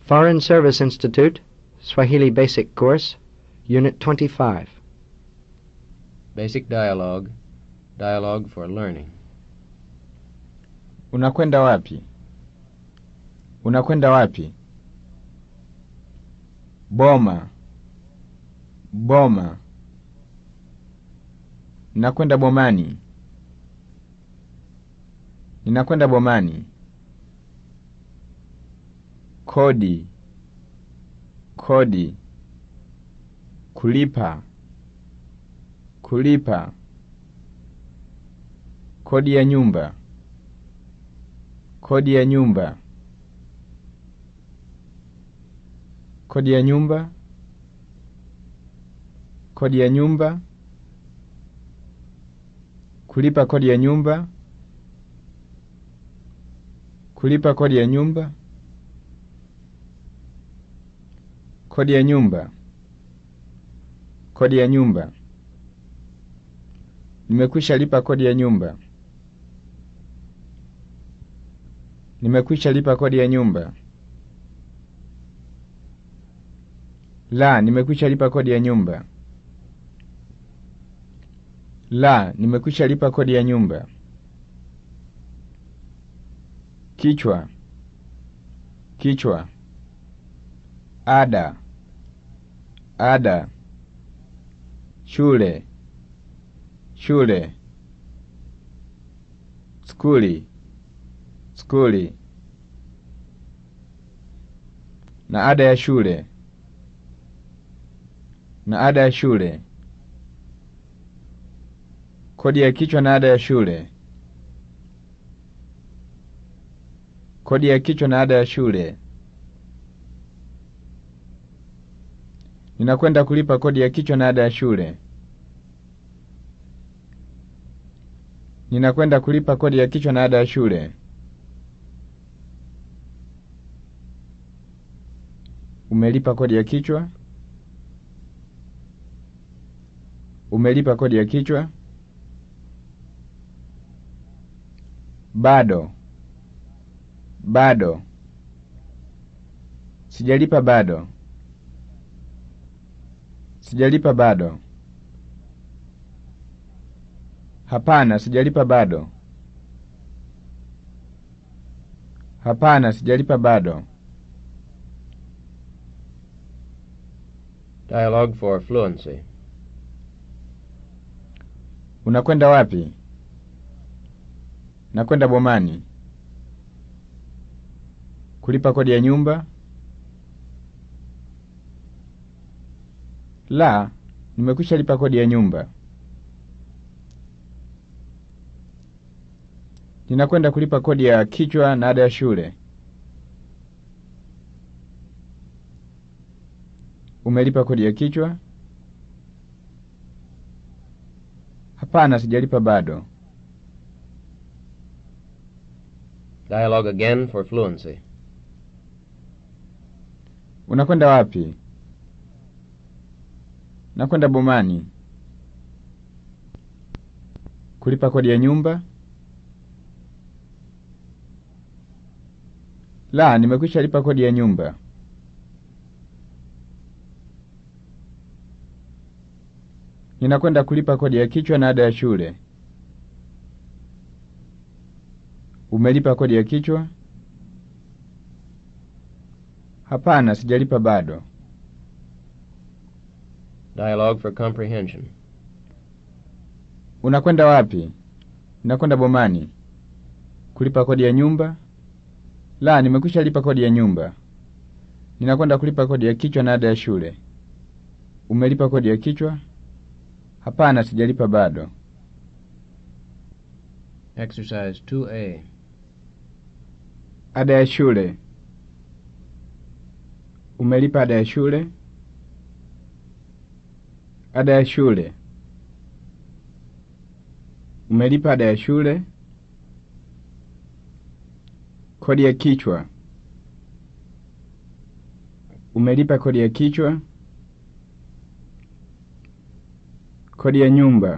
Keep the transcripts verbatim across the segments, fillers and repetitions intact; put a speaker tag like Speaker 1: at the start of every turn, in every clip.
Speaker 1: Foreign Service Institute, Swahili Basic Course, Unit twenty-five.
Speaker 2: Basic Dialogue, Dialogue for Learning.
Speaker 3: Unakwenda wapi? Unakwenda wapi? Boma. Boma. Ninakwenda bomani. Ninakwenda bomani. Kodi. Kodi. Kulipa. Kulipa. Kodi ya nyumba. Kodi ya nyumba. Kodi ya nyumba. Kodi ya nyumba. Kulipa kodi ya nyumba. Kulipa kodi ya nyumba. Kodi ya nyumba. Kodi ya nyumba. Nimekwisha lipa kodi ya nyumba. Nimekwisha lipa kodi ya nyumba. La, nimekwisha lipa kodi ya nyumba. La, nimekwisha lipa kodi ya nyumba. Kichwa. Kichwa. Ada. Ada. Shule. Shule. Skuli. Skuli. Na ada ya shule. Na ada ya shule. Kodi ya kichwa na ada ya shule. Kodi ya kichwa na ada ya shule. Ninakwenda kulipa kodi ya kichwa na ada ya shule. Ninakwenda kulipa kodi ya kichwa na ada ya shule. Umelipa kodi ya kichwa? Umelipa kodi ya kichwa? Bado. Bado. Sijalipa bado. Sijalipa bado. Hapana, sijalipa bado. Hapana, sijalipa bado.
Speaker 2: Dialogue for Fluency.
Speaker 3: Unakwenda wapi? Nakwenda bomani. Kulipa kodi ya nyumba? La, nimekwisha lipa kodi ya nyumba. Ninakwenda kulipa kodi ya kichwa na ada ya shule. Umelipa kodi ya kichwa? Hapana, sijalipa bado.
Speaker 2: Dialogue again for Fluency.
Speaker 3: Unakwenda wapi? Nakwenda bomani. Kulipa kodi ya nyumba? La, nimekwisha lipa kodi ya nyumba. Ninakwenda kulipa kodi ya kichwa na ada ya shule. Umelipa kodi ya kichwa? Hapana, sijalipa bado.
Speaker 2: Dialogue for Comprehension.
Speaker 3: Unakwenda wapi? Nakwenda bomani. Kulipa kodi ya nyumba? La, nimekwisha lipa kodi ya nyumba. Ninakwenda kulipa kodi ya kichwa na ada ya shule. Umelipa kodi ya kichwa? Hapana, sijalipa bado.
Speaker 2: Exercise two A.
Speaker 3: Ada ya shule. Umelipa ada ya shule? Ada ya shule. Umelipa ada ya shule? Kodi ya kichwa. Umelipa kodi ya kichwa? Kodi ya nyumba.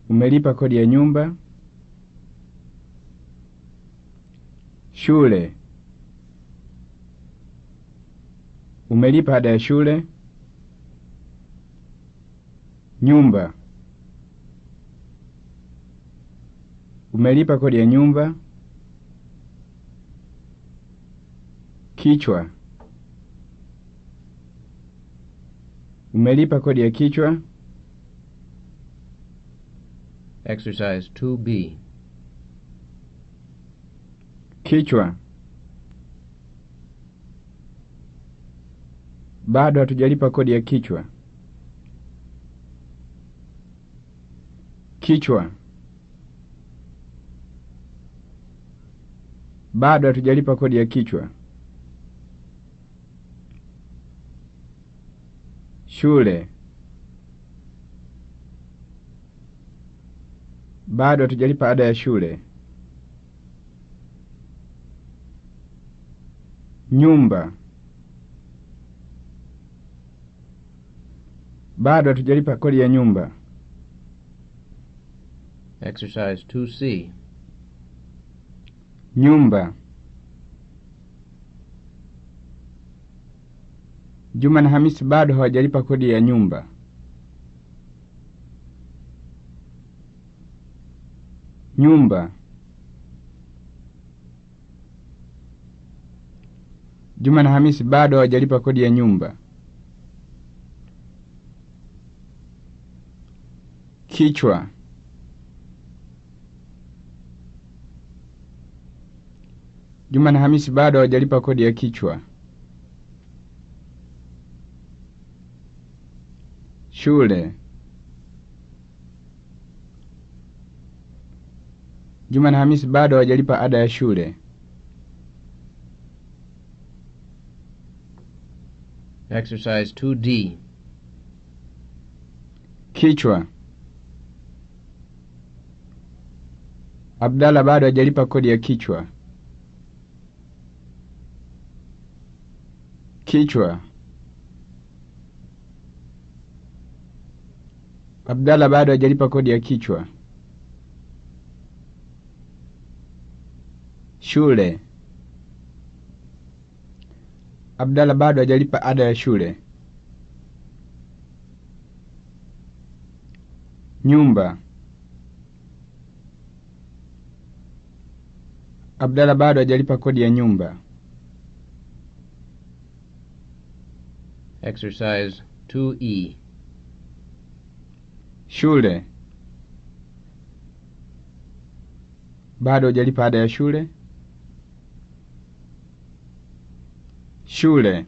Speaker 3: Umelipa kodi ya nyumba? Shule. Umelipa ada ya shule? Nyumba. Umelipa kodi ya nyumba? Kichwa. Umelipa kodi ya kichwa?
Speaker 2: Exercise two B.
Speaker 3: Kichwa. Bado hatujalipa kodi ya kichwa. Kichwa. Bado hatujalipa kodi ya kichwa. Shule. Bado hatujalipa ada ya shule. Nyumba. Bado hatujalipa kodi ya nyumba.
Speaker 2: Exercise two C.
Speaker 3: Nyumba. Juma na Hamisi bado hawajalipa kodi ya nyumba. Nyumba. Juma na Hamisi bado hawajalipa kodi ya nyumba. Kichwa. Juma na Hamisi bado hawajalipa kodi ya kichwa. Shule. Juma na Hamisi bado hawajalipa ada ya shule.
Speaker 2: Exercise two D.
Speaker 3: Kichwa. Abdalla bado hajalipa kodi ya kichwa. Kichwa. Abdalla bado hajalipa kodi ya kichwa. Shule. Abdalla bado hajalipa ada ya shule. Nyumba. Abdalla bado hajalipa kodi ya nyumba.
Speaker 2: Exercise two E.
Speaker 3: Shule. Bado hajalipa ada ya shule. Shule.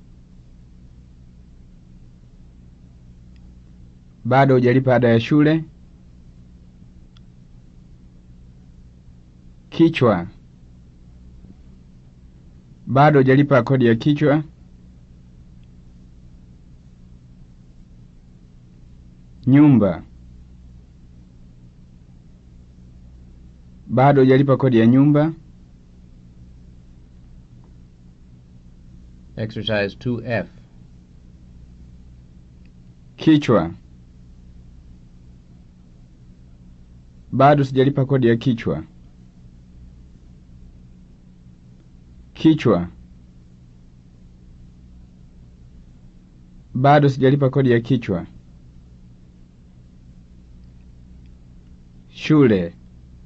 Speaker 3: Bado hujalipa ada ya shule. Kichwa. Bado hujalipa kodi ya kichwa. Nyumba. Bado hujalipa kodi ya nyumba.
Speaker 2: Exercise two F.
Speaker 3: Kichwa. Bado sijalipa kodi ya kichwa. Kichwa. Bado sijalipa kodi ya kichwa. Shule.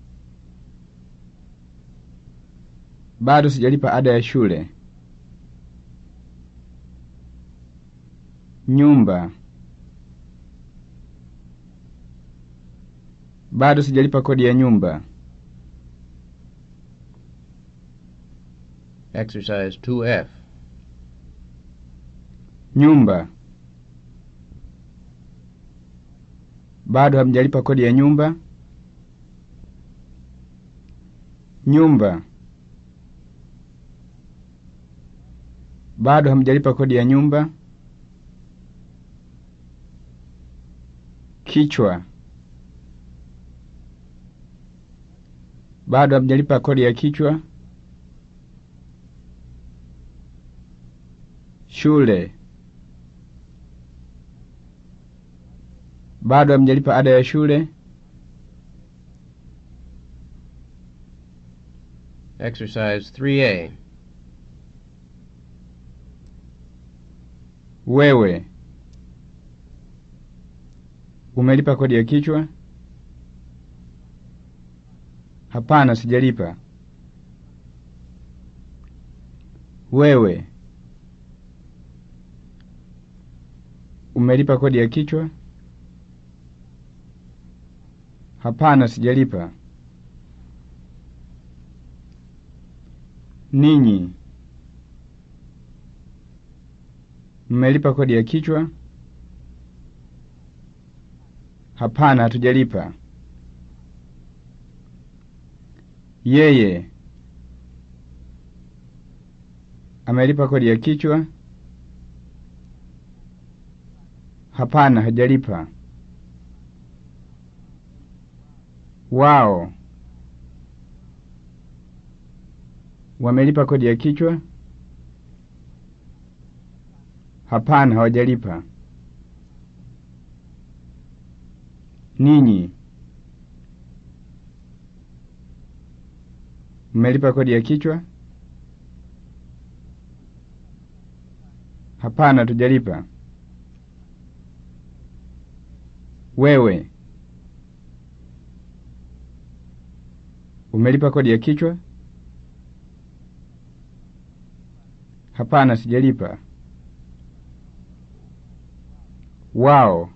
Speaker 3: Bado sijalipa ada ya shule. Nyumba. Bado sijalipa kodi ya nyumba.
Speaker 2: Exercise two F.
Speaker 3: Nyumba. Bado hamjalipa kodi ya nyumba. Nyumba. Bado hamjalipa kodi ya nyumba. Kichwa. Bado hamjalipa kodi ya kichwa. Shule. Bado hamjalipa ada ya shule.
Speaker 2: Exercise three A.
Speaker 3: Wewe umelipa kodi ya kichwa? Hapana, sijalipa. Wewe umelipa kodi ya kichwa? Hapana, sijalipa. Ninyi mmelipa kodi ya kichwa? Hapana, hatujalipa. Yeye amelipa kodi ya kichwa? Hapana, hajalipa. Wao wamelipa kodi ya kichwa? Hapana, hawajalipa. Ninyi mmelipa kodi ya kichwa? Hapana, hatujalipa. Wewe umelipa kodi ya kichwa? Hapana, sijalipa. Wao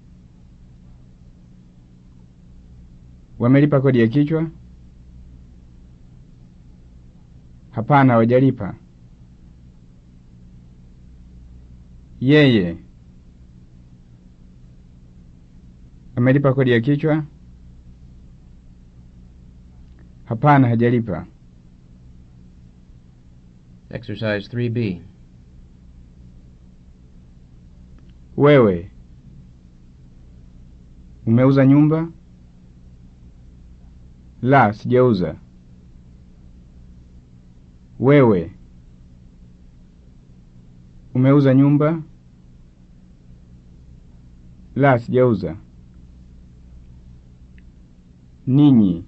Speaker 3: wamelipa kodi ya kichwa? Hapana, hawajalipa. Yeye amelipa kodi ya kichwa? Hapana, hajalipa.
Speaker 2: Exercise three B.
Speaker 3: Wewe umeuza nyumba? La, sijauza. Wewe umeuza nyumba? La, sijauza. Ninyi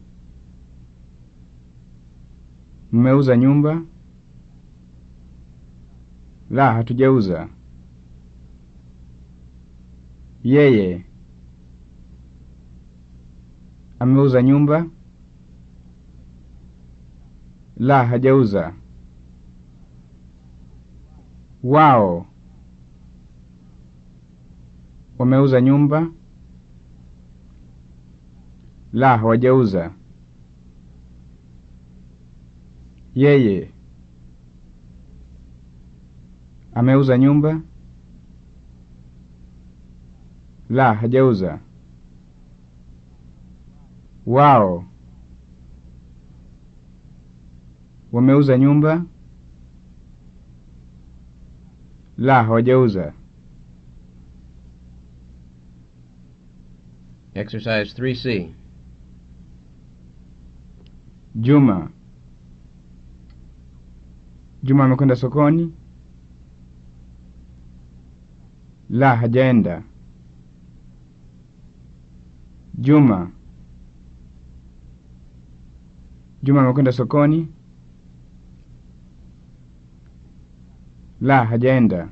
Speaker 3: mmeuza nyumba? La, hatujauza. Yeye ameuza nyumba? La, hajauza. Wao wameuza nyumba? La, hawajauza. Yeye ameuza nyumba? La, hajauza. Wao wameuza nyumba? La, hawajauza.
Speaker 2: Exercise three C.
Speaker 3: Juma Juma amekwenda sokoni? La, hajaenda. Juma Juma amekwenda sokoni? La, hajaenda.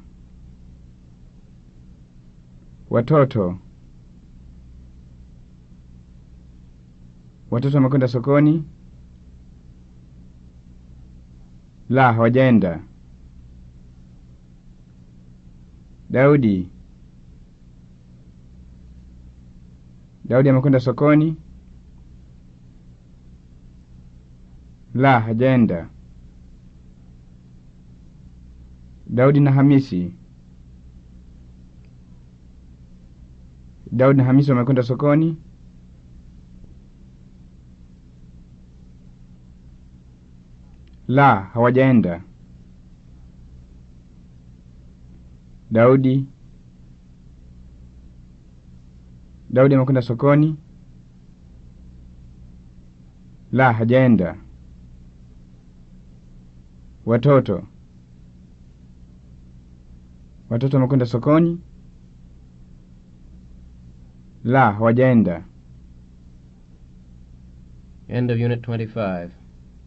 Speaker 3: Watoto Watoto wamekwenda sokoni? La, hawajaenda. Daudi Daudi amekwenda sokoni? La, hajaenda. Daudi na Hamisi Daudi na Hamisi wamekwenda sokoni? La, hawajaenda. Daudi Daudi amekwenda sokoni? La, hajaenda. Watoto Watoto wamekwenda sokoni? La, hawajaenda.
Speaker 2: End of Unit twenty-five.